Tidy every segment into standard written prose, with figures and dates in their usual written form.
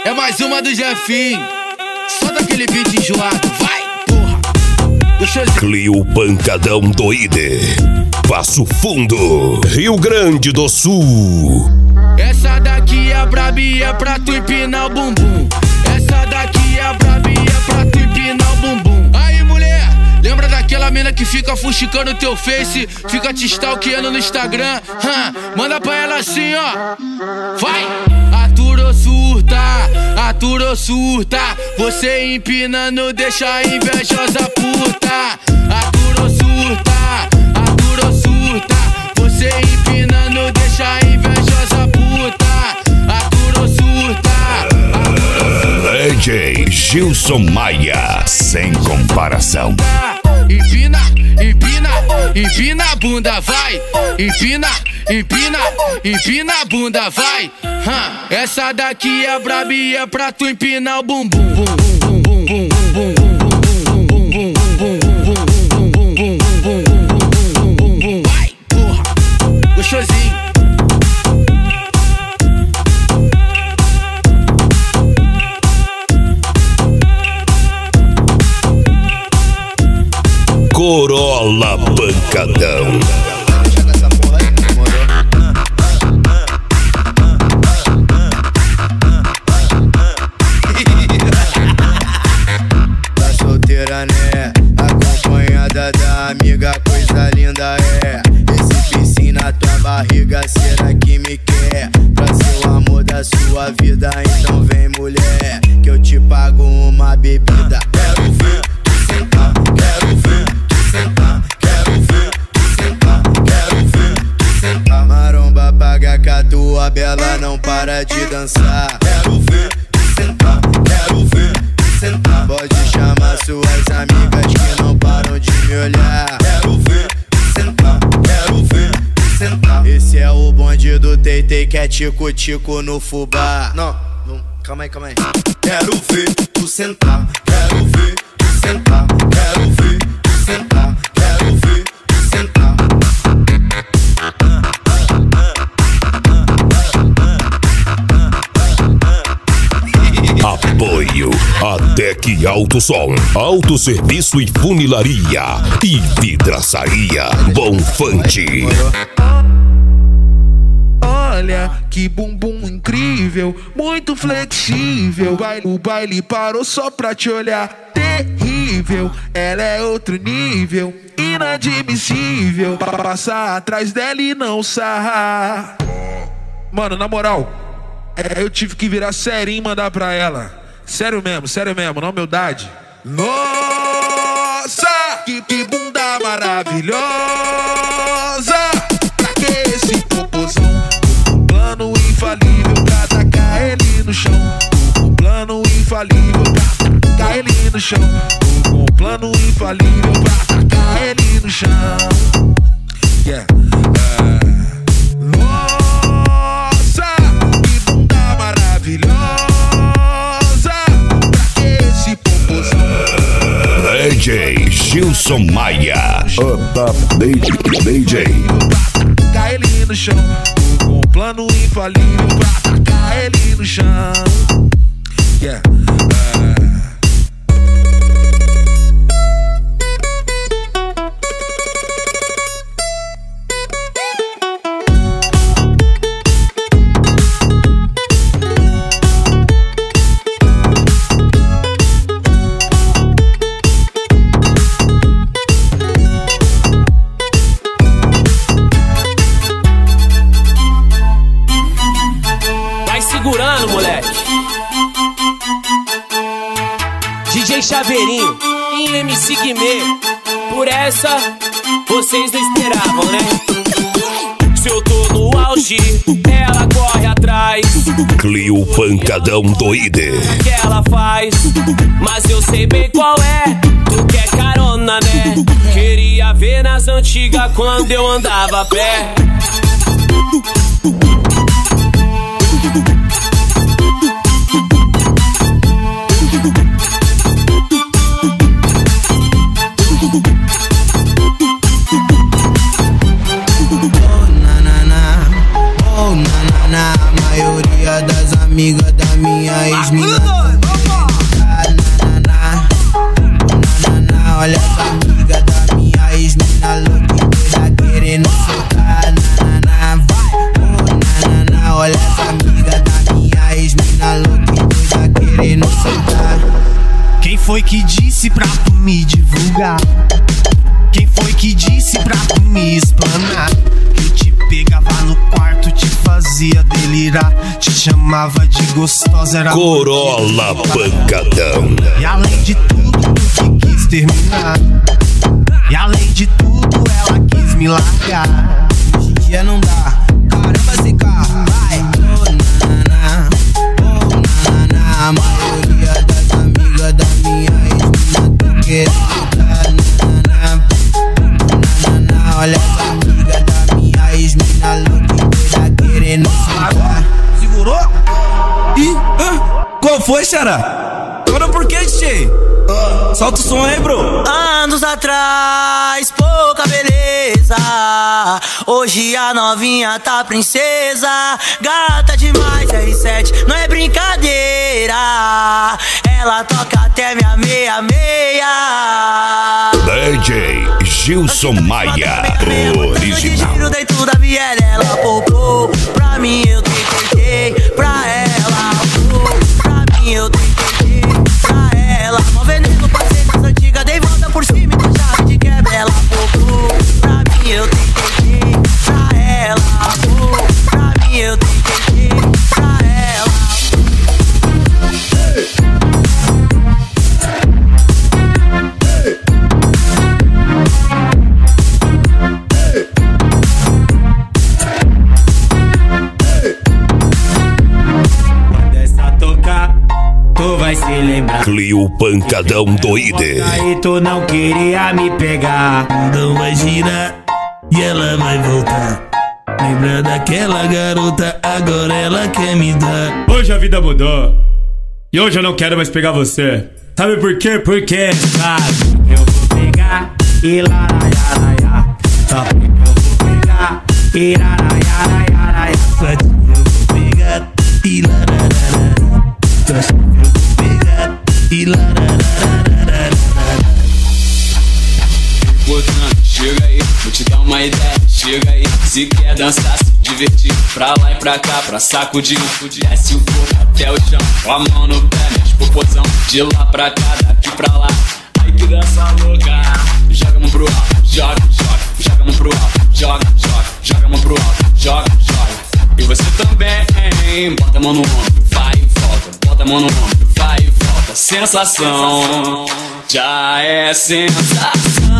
É mais uma do Jefinho. Só daquele beat enjoado. Vai, porra. Clio Pancadão Doide, Passo Fundo, Rio Grande do Sul. Essa daqui é brabia pra tu empinar o bumbum. Essa daqui é brabia pra tu empinar o bumbum. Aí, mulher, lembra daquela mina que fica fuxicando teu face, fica te stalkeando no Instagram? Manda pra ela assim, ó. Vai! Aturou surta. Você empinando deixa a invejosa puta. Aturou surta. Você empinando deixa a invejosa puta. Aturou surta. DJ Gilson Maia, sem comparação. Empina a bunda, vai. Empina a bunda, vai. Essa daqui é brabia pra tu empinar o bumbum. Vai, porra, gostosinho. Corolla Pancadão. Tá solteira, né? Acompanhada da amiga, coisa linda é. Esse piercing na tua barriga, será que me quer? Pra ser o amor da sua vida, então vem, mulher, que eu te pago uma bebida. Quero ver tu sentar, quero ver tu sentar, quero ver tu sentar, quero ver tu sentar. Maromba paga que a tua bela não para de dançar. Quero ver tu sentar, quero ver tu sentar. Pode chamar suas amigas que não param de me olhar. Quero ver tu sentar, quero ver tu sentar. Esse é o bonde do Teitei que é tico-tico no fubá. Não, calma aí. Quero ver tu sentar, quero ver tu sentar, quero ver tu sentar, quero ver tu sentar. Apoio ADEC Alto Som, autosserviço e funilaria e vidraçaria Bonfante. Olha que bumbum incrível, muito flexível. O baile parou só pra te olhar. Terrível, ela é outro nível, inadmissível. Passar atrás dela e não sarrar. Mano, na moral, eu tive que virar serinho e mandar pra ela. Sério mesmo, na humildade. Nossa, que bunda maravilhosa. Pra que esse popozão? Um plano infalível pra tacar ele no chão. Um plano infalível pra tacar ele no chão. Um plano infalível pra tacar ele no chão. Yeah. Nossa, que bunda maravilhosa. Pra que esse popozão? DJ Gilson Maia, Up DJ. Tacar ele no chão, com plano infalível pra tacar ele no chão. Yeah. Segurando, moleque. DJ Chaveirinho e MC Guimê. Por essa, vocês não esperavam, né? Se eu tô no auge, ela corre atrás. Clio Pancadão Doide. Que ela faz, mas eu sei bem qual é. Tu quer carona, né? Queria ver nas antigas quando eu andava a pé. Oh na na na, Na maioria das amigas da minha ex-mina olha as amigas da minha ex-mina louca e doida querendo soltar. Vai, olha as amigas da minha ex-mina louca e doida querendo soltar. Quem foi que disse pra tu me divulgar? Quem foi que disse pra tu me explanar? Eu te pegava no quarto, te fazia delirar, te chamava de gostosa, era Corolla Pancadão. E além de tudo, tu que quis terminar. E além de tudo, ela quis me largar. Hoje em dia não dá, caramba esse carro, vai. A maioria das amigas da minha ex-mina tão querendo dar. Olha as amigas da minha ex-mina louca e doida querendo soltar. Segurou? Ih, qual foi, xará? Agora por que, tchê? Solta o som aí, bro. Anos atrás, pouca beleza. Hoje a novinha tá princesa. Gata demais, R7, não é brincadeira. Ela toca até minha meia-meia. DJ Gilson Maia, original. Tiro dentro da viela, ela poupou. Pra mim eu tentei, pra ela pra mim eu tentei, pra ela. Mó veneno, passei nas antigas, dei volta por cima e com chave de quebra ela poupou. Pra mim eu tentei, pra ela pra mim eu tentei, pra ela. Tu vai se lembrar. Clio Pancadão Doide. Aí tu não queria me pegar. Então vai girar e ela vai voltar. Lembra daquela garota, agora ela quer me dar. Hoje a vida mudou e hoje eu não quero mais pegar você. Sabe por quê? Porque, sabe, eu vou pegar e laraiaraia. Sabe que eu vou pegar e laraiaraia. Fatinho eu vou pegar e larararara. Eu vou pegar e larararara. Importante, chega aí, vou te dar uma ideia. Chega aí, se quer dançar, se divertir, pra lá e pra cá, pra sacudir. Desce o corpo até o chão, com a mão no pé, mexe popozão. De lá pra cá, daqui pra lá. Ai que dança louca. Joga a mão pro alto, joga, joga. Joga a mão pro alto, joga, joga. Joga a mão pro alto, joga, joga. E você também, bota a mão no ombro, vai e volta. Bota a mão no ombro, vai e volta. Sensação, já é sensação.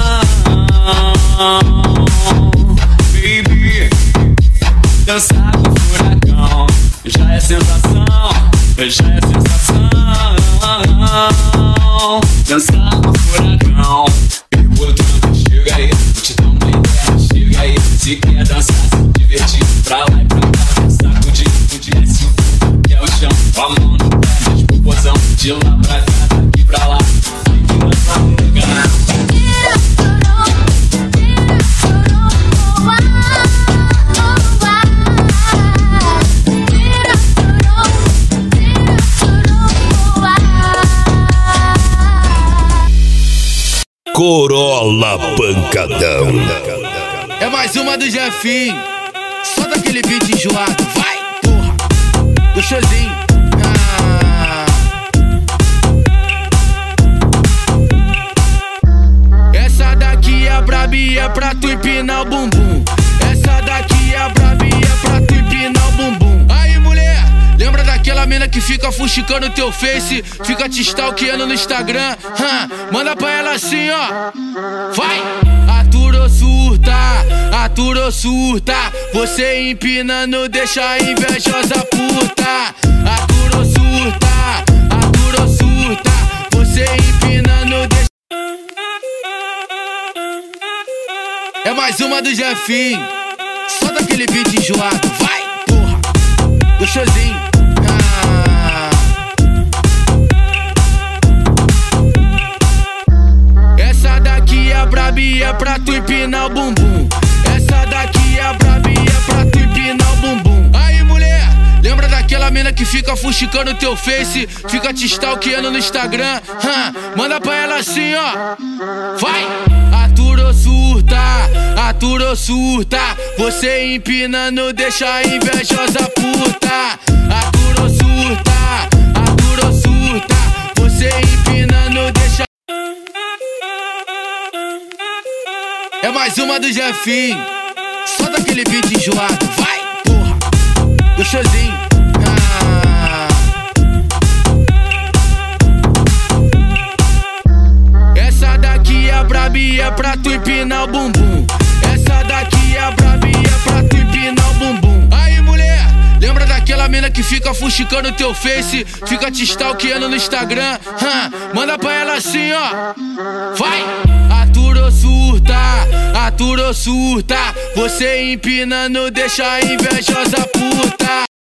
Baby, dançar com furacão, já é sensação, já é sensação. Dançar com furacão, importante, chega aí, vou te dar uma ideia. Chega aí, se quer dançar, se divertir, pra lá e pra cá, sacudir, desce o corpo até o chão, com a mão no pé, mexe popozão. De lá pra cá, daqui pra lá, ai que dança louca. Corolla Pancadão. É mais uma do Jefinho. Só daquele beat enjoado. Vai, porra. Gostosinho. Essa daqui é brabia pra tu empinar o bumbum. Essa daqui é brabia pra tu empinar o bumbum. Aí, mulher, lembra daquela mina que fica fuxicando teu face, fica te stalkeando no Instagram? Manda pra ela assim, ó. Vai! Atura ou surta, você empinando deixa a invejosa puta. Atura ou surta, você empinando deixa... É mais uma do Jefinho. Só daquele beat enjoado. Vai, porra. Gostosinho. Essa daqui é brabia pra tu empinar o bumbum. Essa daqui é brabia pra tu empinar o bumbum. Aí, mulher, daquela mina que fica fuxicando teu face, fica te stalkeando no Instagram. Manda pra ela assim, ó. Vai! Aturou surta, você empinando deixa a invejosa puta. Aturou surta, você empinando deixa. É mais uma do Jefinho, só daquele beat enjoado. Vai, porra, gostosinho. Essa daqui é brabia, é pra tu empinar o bumbum. Essa daqui é brabia, é pra tu empinar o bumbum. Aí, mulher, lembra daquela mina que fica fuxicando teu face, fica te stalkeando no Instagram? Manda pra ela assim, ó. Vai! Aturou surta, você empinando deixa a invejosa puta.